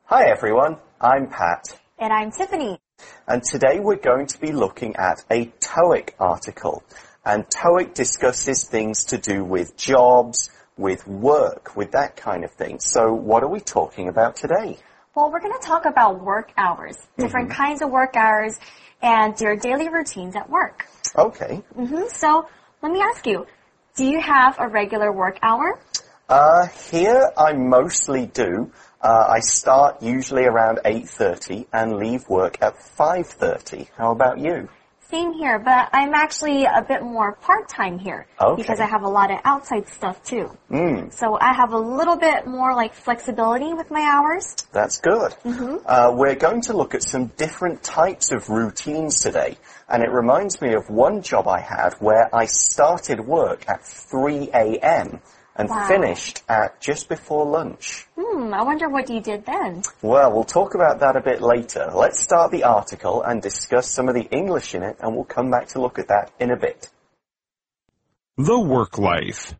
Hi everyone, I'm Pat. And I'm Tiffany. And today we're going to be looking at a TOEIC article. And TOEIC discusses things to do with jobs, with work, with that kind of thing. So what are we talking about today? Well, we're going to talk about work hours, different kinds of work hours, and your daily routines at work. Okay. So let me ask you, do you have a regular work hour? Here I mostly do. I start usually around 8:30 and leave work at 5:30. How about you? Same here, but I'm actually a bit more part-time here. Okay. Because I have a lot of outside stuff too. So I have a little bit more like flexibility with my hours. That's good. We're going to look at some different types of routines today. And it reminds me of one job I had where I started work at 3 a.m. and finished at just before lunch. I wonder what you did then. Well, we'll talk about that a bit later. Let's start the article and discuss some of the English in it, and we'll come back to look at that in a bit. The work life.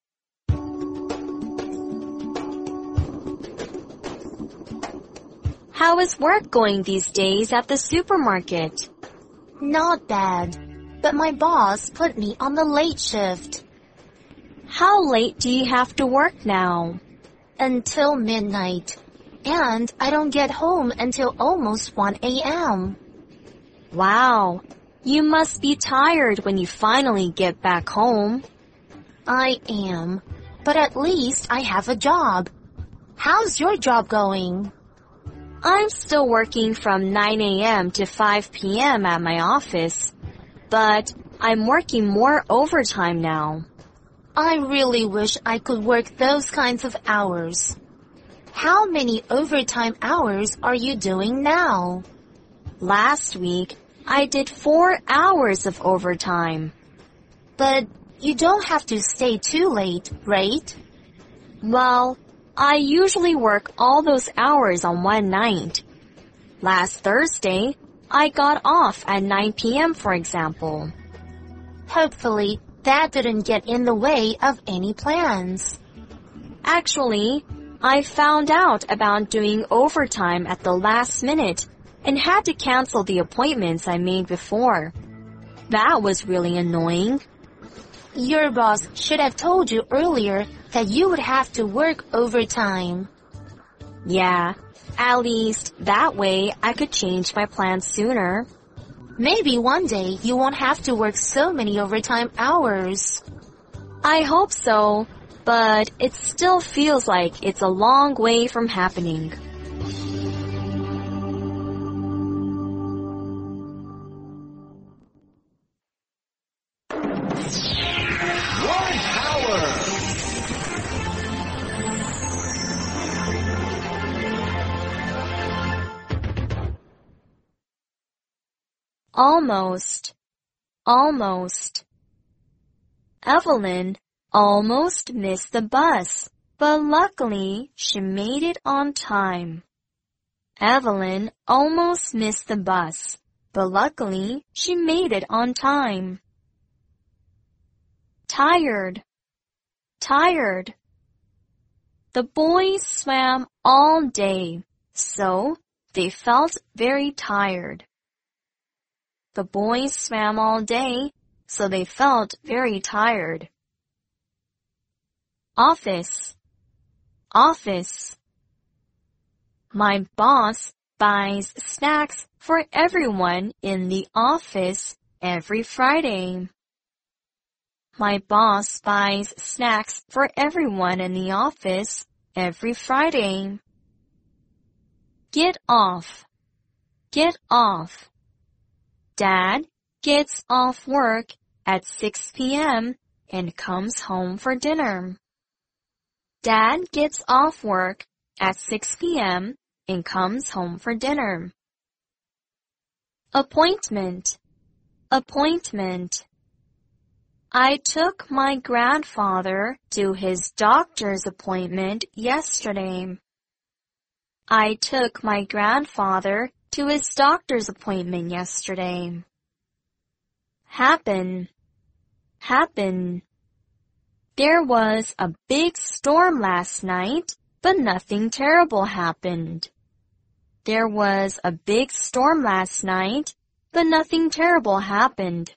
How is work going these days at the supermarket? Not bad, but my boss put me on the late shift. How late do you have to work now? Until midnight, and I don't get home until almost 1 a.m. Wow, you must be tired when you finally get back home. I am, but at least I have a job. How's your job going? I'm still working from 9 a.m. to 5 p.m. at my office, but I'm working more overtime now. I really wish I could work those kinds of hours. How many overtime hours are you doing now? Last week, I did 4 hours of overtime. But you don't have to stay too late, right? Well, I usually work all those hours on one night. Last Thursday, I got off at 9 p.m., for example. Hopefully, that didn't get in the way of any plans. Actually, I found out about doing overtime at the last minute and had to cancel the appointments I made before. That was really annoying. Your boss should have told you earlier that you would have to work overtime. Yeah, at least that way I could change my plans sooner. Maybe one day you won't have to work so many overtime hours. I hope so, but it still feels like it's a long way from happening. Almost. Evelyn almost missed the bus, but luckily she made it on time. Evelyn almost missed the bus, but luckily she made it on time. Tired. The boys swam all day, so they felt very tired. The boys swam all day, so they felt very tired. Office. My boss buys snacks for everyone in the office every Friday. My boss buys snacks for everyone in the office every Friday. Get off. Dad gets off work at 6 p.m. and comes home for dinner. Dad gets off work at 6 p.m. and comes home for dinner. Appointment. I took my grandfather to his doctor's appointment yesterday. I took my grandfather to his doctor's appointment yesterday. Happen. There was a big storm last night, but nothing terrible happened. there was a big storm last night, but nothing terrible happened.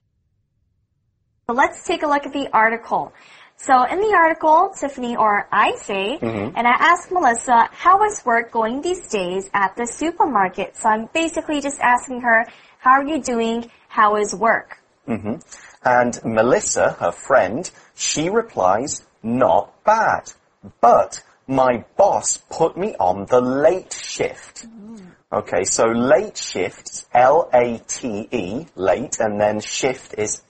So let's take a look at the article. So in the article, Tiffany, or I say, and I asked Melissa, how is work going these days at the supermarket? So I'm basically just asking her, how are you doing? How is work? And Melissa, her friend, she replies, not bad, but my boss put me on the late shift. Okay, so late shift, L-A-T-E, late, and then shift is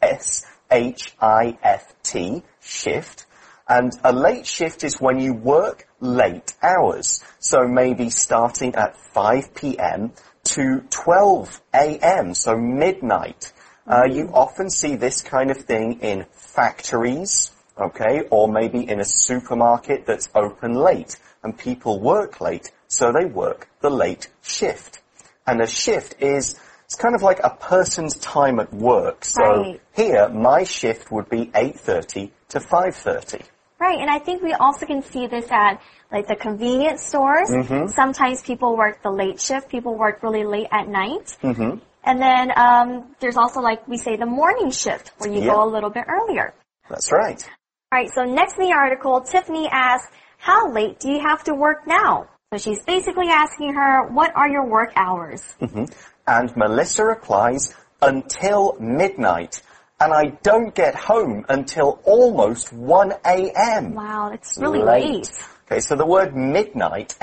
S-H-I-F-T, shift. And a late shift is when you work late hours. So maybe starting at 5 p.m. to 12 a.m., so midnight. You often see this kind of thing in factories, okay, or maybe in a supermarket that's open late. And people work late, so they work the late shift. And a shift is, it's kind of like a person's time at work. So here, my shift would be 8:30 to 5:30. Right, and I think we also can see this at like the convenience stores. Sometimes people work the late shift, people work really late at night. And then there's also, like we say, the morning shift, where you go a little bit earlier. That's right. All right, so next in the article, Tiffany asks, how late do you have to work now? So she's basically asking her, what are your work hours? And Melissa replies, until midnight. And I don't get home until almost 1 a.m. Wow, that's really late. Okay, so the word midnight,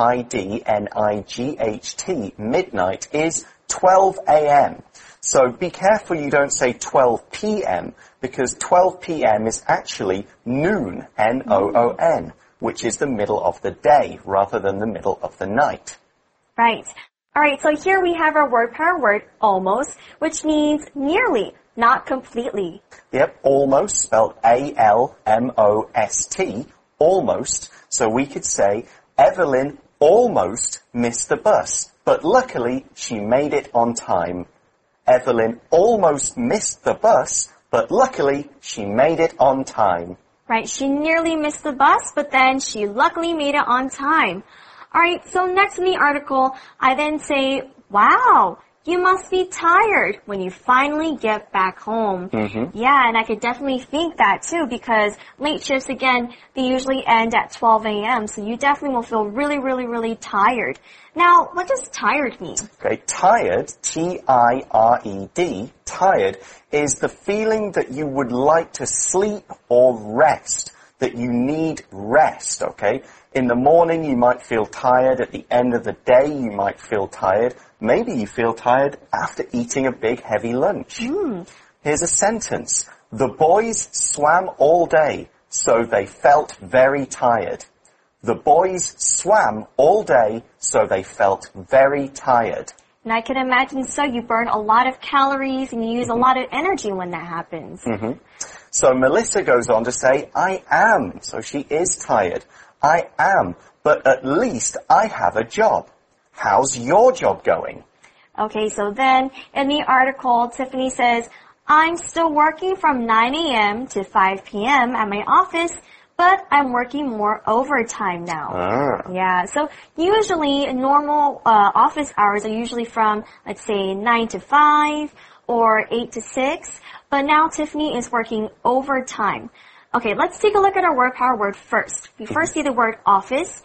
M-I-D-N-I-G-H-T, midnight, is 12 a.m. So be careful you don't say 12 p.m. because 12 p.m. is actually noon, N-O-O-N, which is the middle of the day rather than the middle of the night. Right. All right, so here we have our word power word, almost, which means nearly, not completely. Yep, almost, spelled A-L-M-O-S-T, almost. So we could say, Evelyn almost missed the bus, but luckily she made it on time. Evelyn almost missed the bus, but luckily she made it on time. Right, she nearly missed the bus, but then she luckily made it on time. All right, so next in the article, I then say, wow, you must be tired when you finally get back home. Yeah, and I could definitely think that too, because late shifts, again, they usually end at 12 a.m., so you definitely will feel really, really, really tired. Now, what does tired mean? Okay, tired, T-I-R-E-D, tired, is the feeling that you would like to sleep or rest, that you need rest, okay? In the morning, you might feel tired. At the end of the day, you might feel tired. Maybe you feel tired after eating a big, heavy lunch. Here's a sentence. The boys swam all day, so they felt very tired. The boys swam all day, so they felt very tired. And I can imagine so. You burn a lot of calories and you use a lot of energy when that happens. So Melissa goes on to say, I am. So she is tired. I am, but at least I have a job. How's your job going? Okay, so then in the article, Tiffany says, I'm still working from 9 a.m. to 5 p.m. at my office, but I'm working more overtime now. Yeah, so usually normal office hours are usually from, let's say, 9 to 5 or 8 to 6, but now Tiffany is working overtime. Okay, let's take a look at our word power word first. We first see the word office,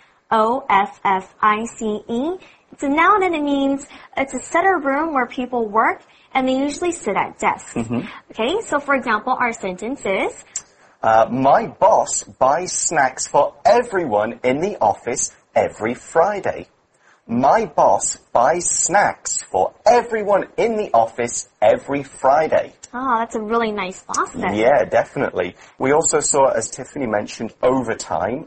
O-F-F-I-C-E. It's a noun and it means it's a set or room where people work and they usually sit at desks. Okay, so for example, our sentence is, my boss buys snacks for everyone in the office every Friday. My boss buys snacks for everyone in the office every Friday. Oh, that's a really nice boss then. Yeah, definitely. We also saw, as Tiffany mentioned, overtime,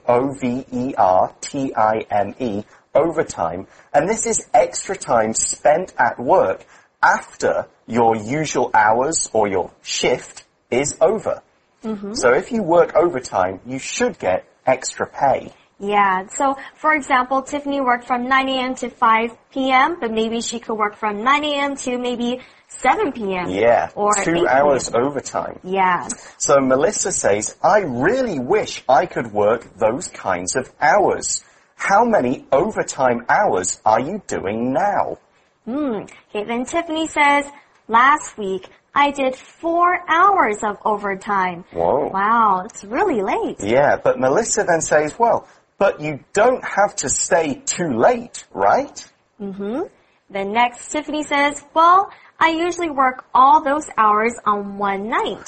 O-V-E-R-T-I-M-E, overtime. And this is extra time spent at work after your usual hours or your shift is over. So if you work overtime, you should get extra pay. Yeah, so for example, Tiffany worked from 9 a.m. to 5 p.m., but maybe she could work from 9 a.m. to maybe 7 p.m. Yeah, or 2 hours overtime. Yeah. So Melissa says, I really wish I could work those kinds of hours. how many overtime hours are you doing now? Okay, then Tiffany says, last week I did 4 hours of overtime. Whoa. Wow, it's really late. Yeah, but Melissa then says, well, but you don't have to stay too late, right? Then next, Tiffany says, well, I usually work all those hours on one night.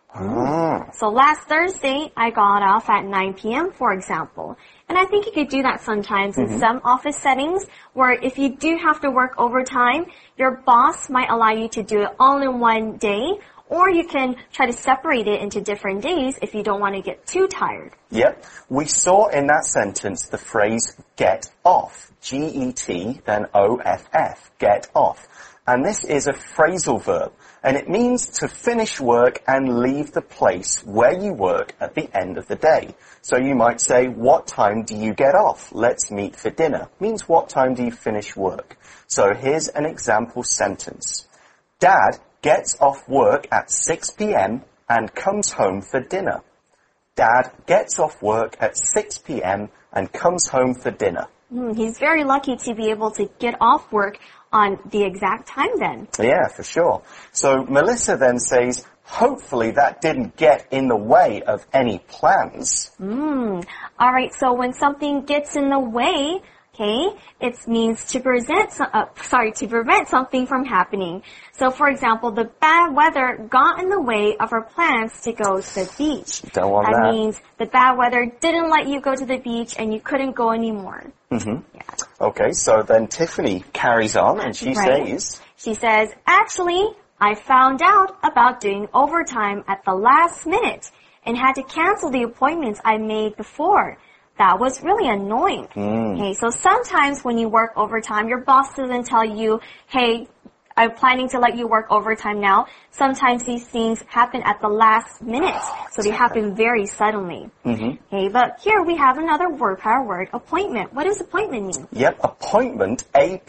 So last Thursday, I got off at 9 p.m., for example. And I think you could do that sometimes in some office settings where if you do have to work overtime, your boss might allow you to do it all in one day, or you can try to separate it into different days if you don't want to get too tired. Yep. We saw in that sentence the phrase get off. G-E-T, then O-F-F. Get off. And this is a phrasal verb. And it means to finish work and leave the place where you work at the end of the day. So you might say, what time do you get off? Let's meet for dinner. Means what time do you finish work? So here's an example sentence. Dad gets off work at 6 p.m. and comes home for dinner. Dad gets off work at 6 p.m. and comes home for dinner. He's very lucky to be able to get off work on the exact time then. Yeah, for sure. So Melissa then says, hopefully that didn't get in the way of any plans. All right, so when something gets in the way, okay, it means to prevent something from happening. So for example, the bad weather got in the way of our plans to go to the beach. Don't want that. That means the bad weather didn't let you go to the beach and you couldn't go anymore. Yeah. Okay, so then Tiffany carries on and she says, actually, I found out about doing overtime at the last minute and had to cancel the appointments I made before. That was really annoying. Okay, so sometimes when you work overtime, your boss doesn't tell you, hey, I'm planning to let you work overtime now. Sometimes these things happen at the last minute, so they happen very suddenly. Okay, but here we have another word, power word, appointment. What does appointment mean? Yep, appointment,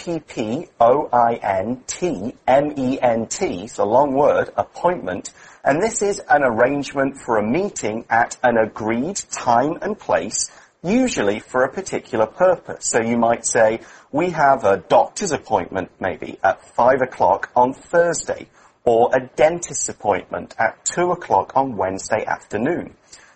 A-P-P-O-I-N-T-M-E-N-T. It's a long word, appointment. And this is an arrangement for a meeting at an agreed time and place, usually for a particular purpose. So you might say, we have a doctor's appointment maybe at 5 o'clock on Thursday, or a dentist's appointment at 2 o'clock on Wednesday afternoon.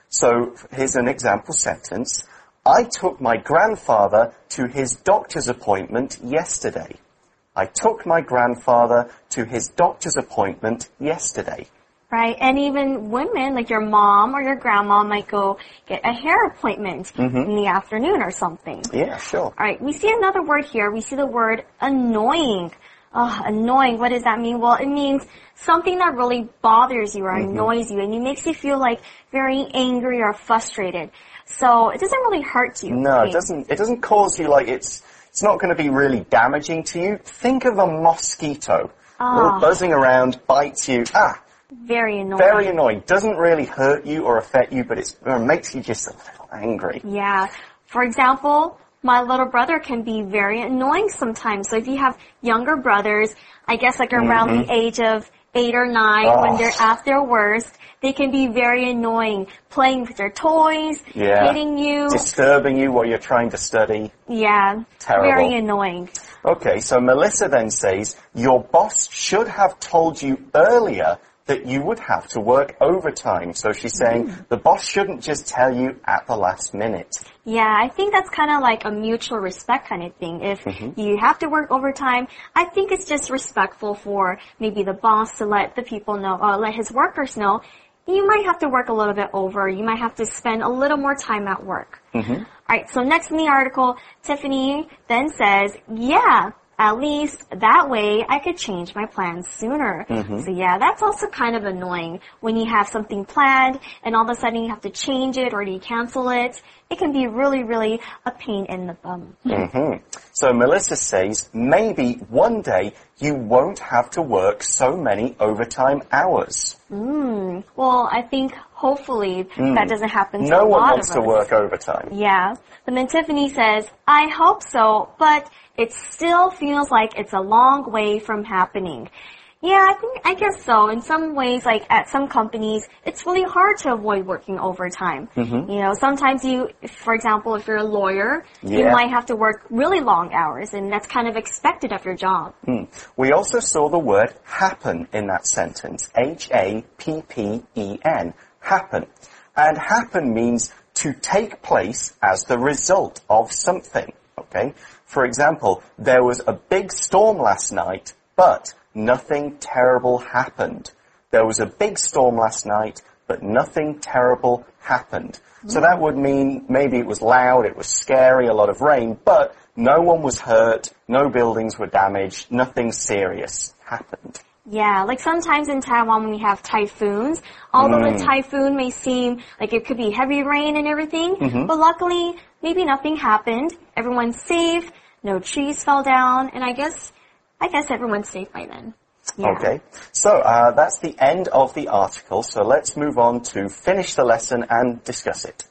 So here's an example sentence. I took my grandfather to his doctor's appointment yesterday. I took my grandfather to his doctor's appointment yesterday. Right, and even women, like your mom or your grandma might go get a hair appointment in the afternoon or something. Yeah, sure. All right, we see another word here. We see the word annoying. Annoying, what does that mean? Well, it means something that really bothers you or annoys you, and it makes you feel like very angry or frustrated. So it doesn't really hurt you. No, it doesn't cause you like it's not going to be really damaging to you. Think of a mosquito. Little buzzing around, bites you. Very annoying. Very annoying. Doesn't really hurt you or affect you, but it makes you just a little angry. Yeah. For example, my little brother can be very annoying sometimes. So if you have younger brothers, I guess like around the age of 8 or 9, when they're at their worst, they can be very annoying. Playing with their toys, hitting you. Disturbing you while you're trying to study. Yeah. Terrible. Very annoying. Okay, so Melissa then says, your boss should have told you earlier that you would have to work overtime. So she's saying the boss shouldn't just tell you at the last minute. Yeah, I think that's kind of like a mutual respect kind of thing. If you have to work overtime, I think it's just respectful for maybe the boss to let the people know, or let his workers know, you might have to work a little bit over. You might have to spend a little more time at work. All right, so next in the article, Tiffany then says, yeah, at least that way I could change my plans sooner. So yeah, that's also kind of annoying when you have something planned and all of a sudden you have to change it or you cancel it. It can be really, really a pain in the bum. So Melissa says, maybe one day you won't have to work so many overtime hours. Well, I think hopefully that doesn't happen to no a lot one wants of to us. work overtime. Yeah. But then Tiffany says, I hope so, but it still feels like it's a long way from happening. Yeah, I guess so. In some ways, like at some companies, it's really hard to avoid working overtime. You know, sometimes for example, if you're a lawyer, you might have to work really long hours, and that's kind of expected of your job. We also saw the word happen in that sentence. Happen. Happen. And happen means to take place as the result of something. Okay? For example, there was a big storm last night, but nothing terrible happened. There was a big storm last night, but nothing terrible happened. So that would mean maybe it was loud, it was scary, a lot of rain, but no one was hurt, no buildings were damaged, nothing serious happened. Yeah, like sometimes in Taiwan when we have typhoons, although the typhoon may seem like it could be heavy rain and everything, but luckily maybe nothing happened. Everyone's safe, no trees fell down, and I guess everyone's safe by then. Yeah. Okay, so that's the end of the article, so let's move on to finish the lesson and discuss it.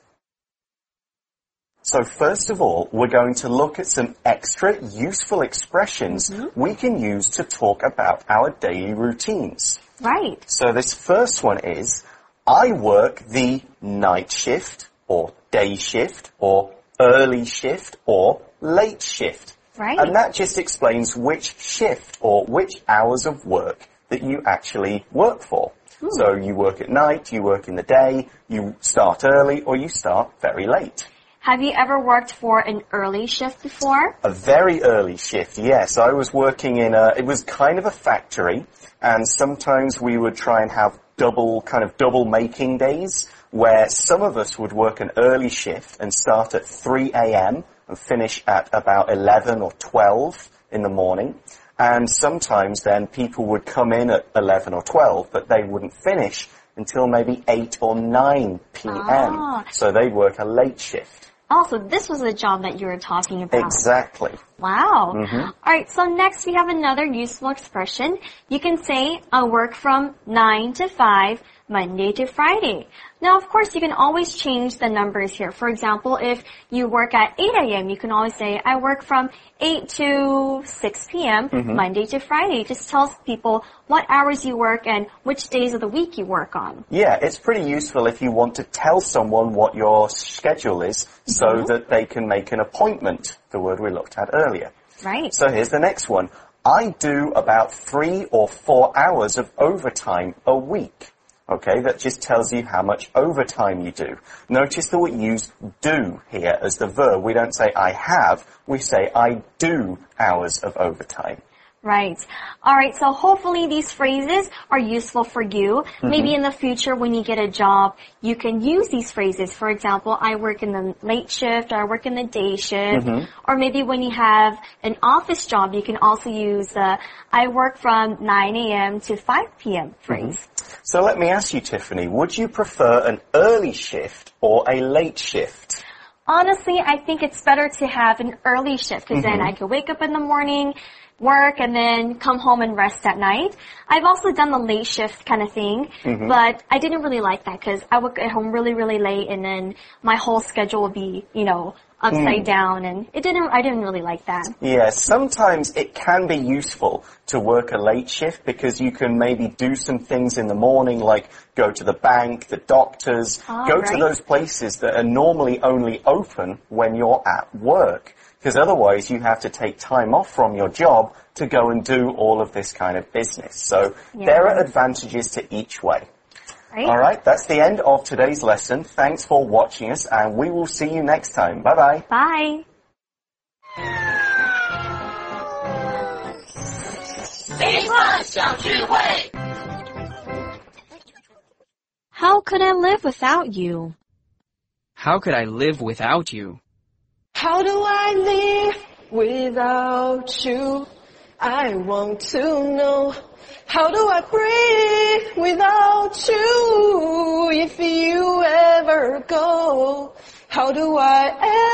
So first of all, we're going to look at some extra useful expressions we can use to talk about our daily routines. Right. So this first one is, I work the night shift, or day shift, or early shift, or late shift. Right. And that just explains which shift or which hours of work that you actually work for. So you work at night, you work in the day, you start early, or you start very late. Have you ever worked for an early shift before? A very early shift, yes. I was working it was kind of a factory, and sometimes we would try and have double making days, where some of us would work an early shift and start at 3 a.m. and finish at about 11 or 12 in the morning. And sometimes then people would come in at 11 or 12, but they wouldn't finish until maybe 8 or 9 p.m. So they'd work a late shift. Oh, so this was the job that you were talking about. Exactly. Wow. All right, so next we have another useful expression. You can say, I work from 9 to 5, Monday to Friday. Now, of course, you can always change the numbers here. For example, if you work at 8 a.m., you can always say, I work from 8 to 6 p.m., Monday to Friday. It just tells people what hours you work and which days of the week you work on. Yeah, it's pretty useful if you want to tell someone what your schedule is so that they can make an appointment, the word we looked at earlier. Right. So here's the next one. I do about 3 or 4 hours of overtime a week. Okay, that just tells you how much overtime you do. Notice that we use do here as the verb. We don't say I have, we say I do hours of overtime. Right. All right. So hopefully these phrases are useful for you. Maybe in the future when you get a job, you can use these phrases. For example, I work in the late shift, or I work in the day shift. Or maybe when you have an office job, you can also use the I work from 9 a.m. to 5 p.m. phrase. So let me ask you, Tiffany, would you prefer an early shift or a late shift? Honestly, I think it's better to have an early shift because then I can wake up in the morning, work, and then come home and rest at night. I've also done the late shift kind of thing, but I didn't really like that because I would get home really, really late, and then my whole schedule would be, upside down, and I didn't really like that. Yeah, sometimes it can be useful to work a late shift because you can maybe do some things in the morning, like go to the bank, the doctors, go to those places that are normally only open when you're at work. Because otherwise you have to take time off from your job to go and do all of this kind of business. So there are advantages to each way. Right. All right, that's the end of today's lesson. Thanks for watching us, and we will see you next time. Bye-bye. Bye. How could I live without you? How could I live without you? How do I live without you? I want to know. How do I breathe without you? If you ever go, how do I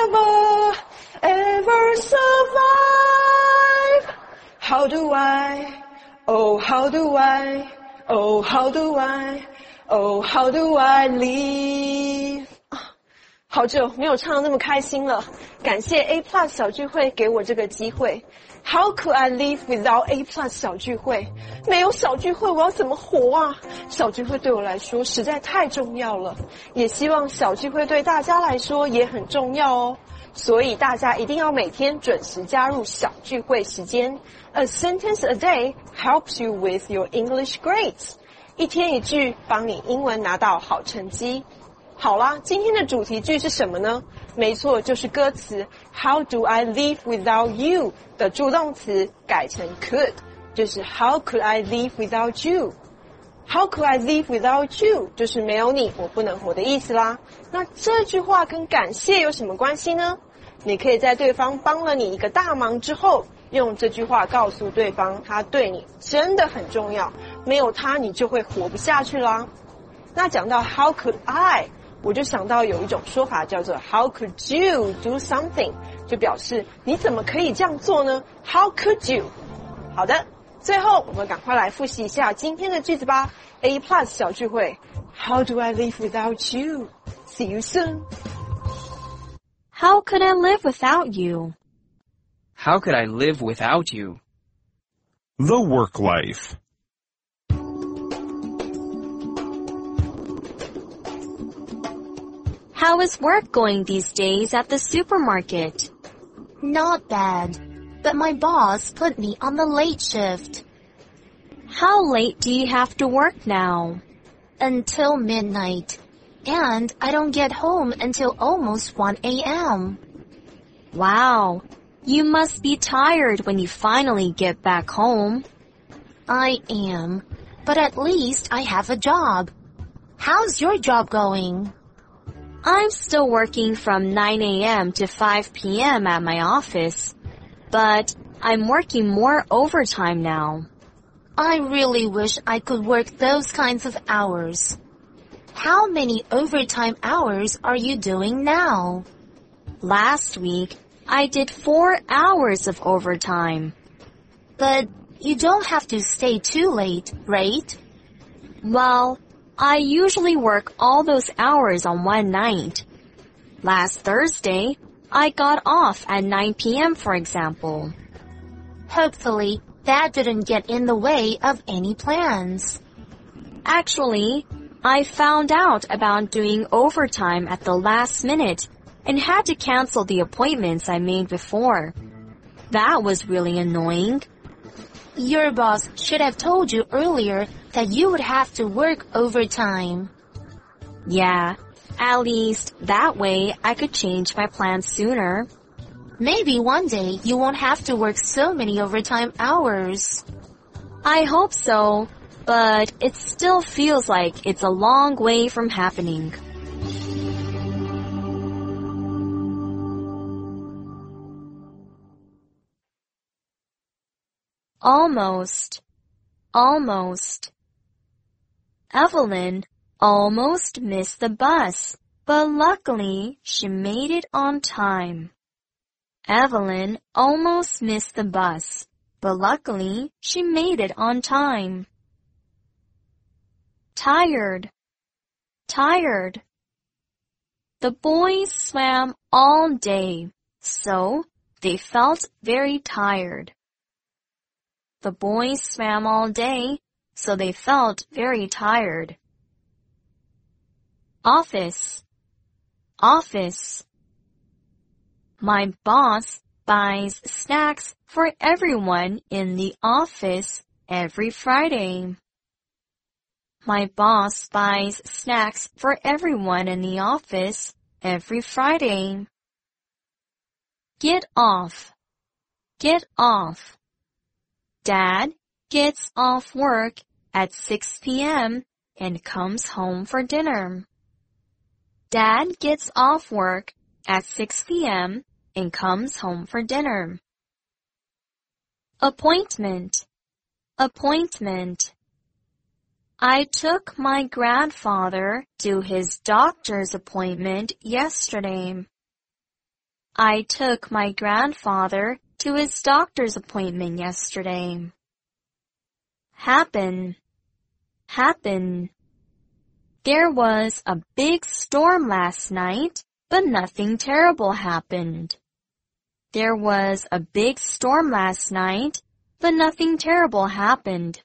ever survive? How do I, oh how do I, how do I live? 好久没有唱得那么开心了，感谢 A Plus 小聚会给我这个机会。How could I live without A Plus 小聚会？没有小聚会我要怎么活啊？小聚会对我来说实在太重要了，也希望小聚会对大家来说也很重要哦。所以大家一定要每天准时加入小聚会时间。A sentence a day helps you with your English grades. 一天一句，帮你英文拿到好成绩。好啦，今天的主题句是什么呢？没错，就是歌词 How do I live without you 的助动词改成 could， 就是 How could I live without you？ How could I live without you 就是没有你我不能活的意思啦。那这句话跟感谢有什么关系呢？你可以在对方帮了你一个大忙之后，用这句话告诉对方他对你真的很重要，没有他你就会活不下去啦。那讲到 How could I， 我就想到有一种说法叫做 How could you do something， 就表示你怎么可以这样做呢？ How could you？ 好的，最后我们赶快来复习一下今天的句子吧。A Plus 小聚会 How do I live without you? See you soon. How could I live without you? How could I live without you? The work life. How is work going these days at the supermarket? Not bad, but my boss put me on the late shift. How late do you have to work now? Until midnight. And I don't get home until almost 1 a.m. Wow, you must be tired when you finally get back home. I am, but at least I have a job. How's your job going? I'm still working from 9 a.m. to 5 p.m. at my office, but I'm working more overtime now. I really wish I could work those kinds of hours. How many overtime hours are you doing now? Last week, I did 4 hours of overtime. But you don't have to stay too late, right? Well, I usually work all those hours on one night. Last Thursday, I got off at 9 p.m., for example. Hopefully, that didn't get in the way of any plans. Actually, I found out about doing overtime at the last minute and had to cancel the appointments I made before. That was really annoying. Your boss should have told you earlier that you would have to work overtime. Yeah, at least that way I could change my plans sooner. Maybe one day you won't have to work so many overtime hours. I hope so, but it still feels like it's a long way from happening. Almost. Almost. Evelyn almost missed the bus, but luckily she made it on time. Evelyn almost missed the bus, but luckily she made it on time. Tired. Tired. The boys swam all day, so they felt very tired. The boys swam all day, so they felt very tired. Office. Office. My boss buys snacks for everyone in the office every Friday. My boss buys snacks for everyone in the office every Friday. Get off. Get off. Dad gets off work at 6 p.m. and comes home for dinner. Dad gets off work at 6 p.m. and comes home for dinner. Appointment. Appointment. I took my grandfather to his doctor's appointment yesterday. I took my grandfather to his doctor's appointment yesterday. Happen. Happen. There was a big storm last night, but but nothing terrible happened. There was a big storm last night, but nothing terrible happened.